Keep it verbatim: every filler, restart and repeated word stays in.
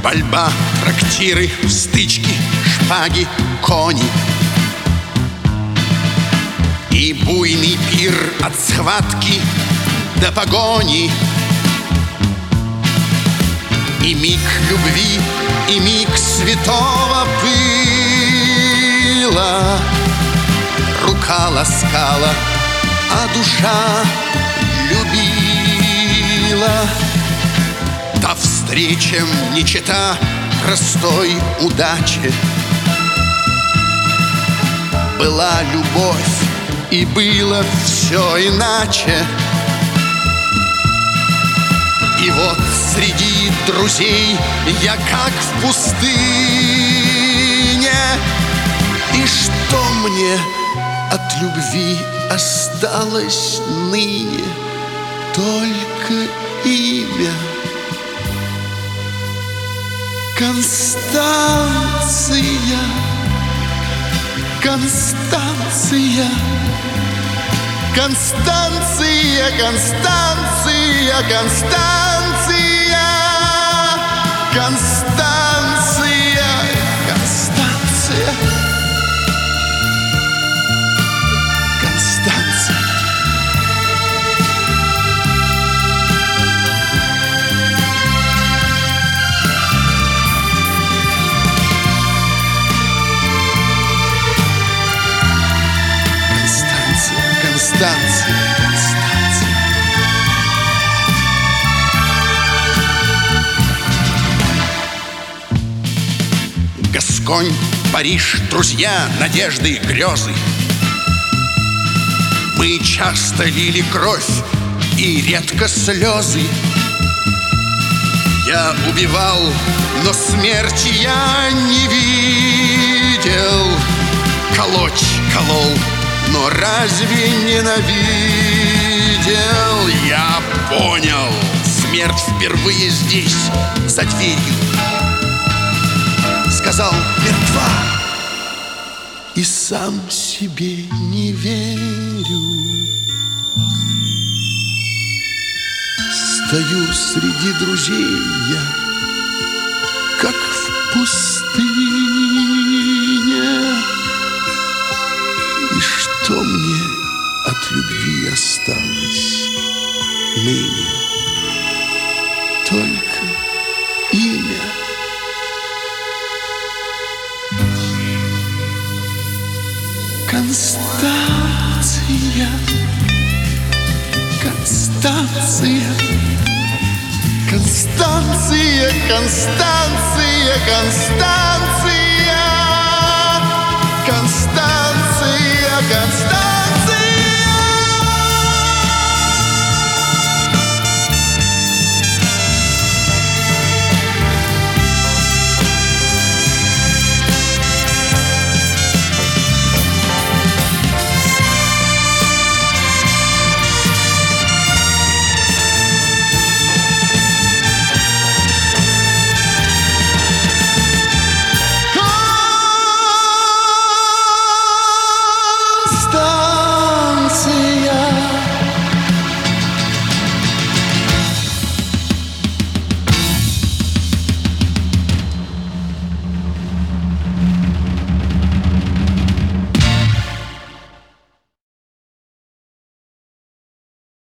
Пальба, трактиры, стычки, шпаги, кони. И буйный пир от схватки до погони. И миг любви, и миг святого пыла. Рука ласкала, а душа любила. Та встреча не чета простой удачи. Была любовь, и было все иначе. И вот среди друзей я как в пустыне. И что мне от любви осталось ныне? Только имя. Констанция, Констанция, Констанция, Констанция, Констанция, Констанция, Констанция, Констанция. Констанция, Констанция. Гасконь, Париж, друзья, надежды, грезы. Мы часто лили кровь и редко слезы. Я убивал, но смерти я не видел. Колоть колол, но разве ненавидел? Я понял, смерть впервые здесь, за дверью. Сказал: мертва. И сам себе не верю. Стою среди друзей я, как в пустыне. И что мне от любви осталось ныне? Только имя. Констанция, Констанция, Констанция, Констанция, Констанция, Констанция, Констанция.